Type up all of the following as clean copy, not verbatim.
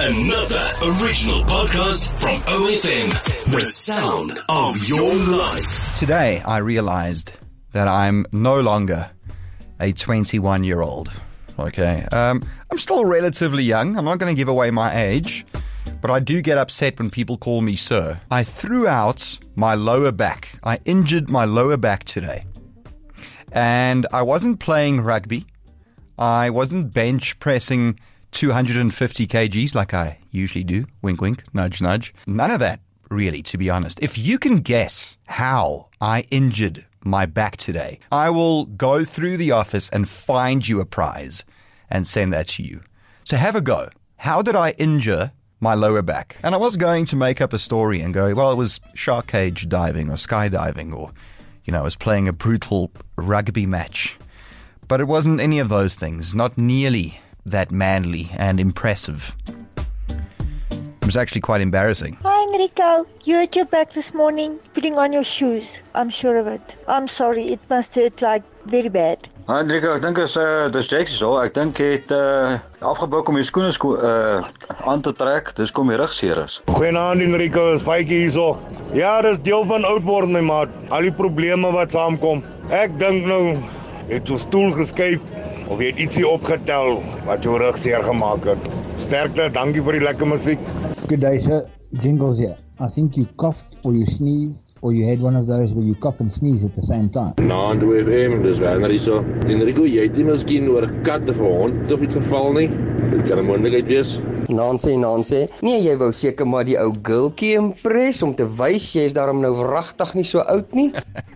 Another original podcast from OFM. The sound of your life. Today, I realized that I'm no longer a 21-year-old. Okay, I'm still relatively young. I'm not going to give away my age, but I do get upset when people call me sir. I threw out my lower back. I injured my lower back today. And I wasn't playing rugby. I wasn't bench pressing 250 kgs like I usually do. Wink, wink, nudge, nudge. None of that, really, to be honest. If you can guess how I injured my back today, I will go through the office and find you a prize and send that to you. So have a go. How did I injure my lower back? And I was going to make up a story and go, well, it was shark cage diving or skydiving, or, I was playing a brutal rugby match. But it wasn't any of those things, not nearly that manly and impressive. It was actually quite embarrassing. Hi Enrico, you hurt your back this morning putting on your shoes. I'm sure of it. I'm sorry, it must hurt like very bad. Hi Enrico, ek dink dis Jacksie so. Ek dink jy het afgebou om jou skoene aan te trek. Dis kom die rugseer is. Goeienaand Enrico, is Faitjie hierso. Ja, dis deel van oud word my maat. Al die probleme wat saamkom. Ek dink nou het jou stoel geskuif of jy het ietsie opgetel wat jou rugseer gemaak het. Sterkte, dankie vir die lekker musiek. Good day, sir. Jingles here. I think you coughed or you sneezed or you had one of those where you cough and sneeze at the same time. Nou, OFM, dis Werner hierso. Enrico, jy het nie miskien oor 'n kat of 'n hond of iets geval nie? Dit kan 'n moontlikheid wees. Nancy. Nee, jy wou seker maar die ou girltjie impress om te wys jy is daarom nou wragtig nie so oud nie.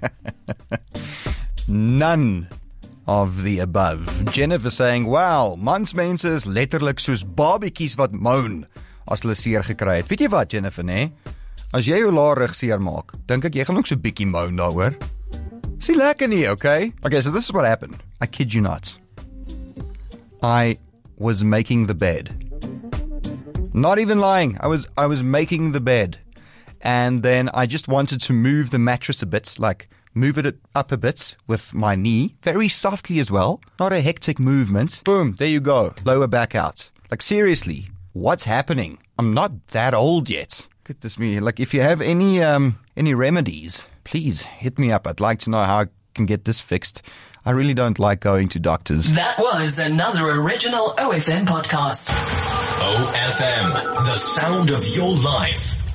None of the above. Jennifer saying, wow, mansmense is letterlik soos babetjies wat moan as hulle seer gekry het. Weet jy wat, Jennifer, nee? As jy jou laar seer maak, dink ek jy gaan ook so bietjie moan daaroor. Is nie lekker nie, okay? Okay, so this is what happened. I kid you not. I was making the bed. Not even lying. I was making the bed. And then I just wanted to move the mattress a bit, like move it up a bit with my knee, very softly as well, not a hectic movement. Boom, there you go, lower back out. Like seriously, what's happening? I'm not that old yet. Goodness me, like if you have any remedies, please hit me up. I'd like to know how I can get this fixed. I really don't like going to doctors. That was another original OFM podcast. OFM, the sound of your life.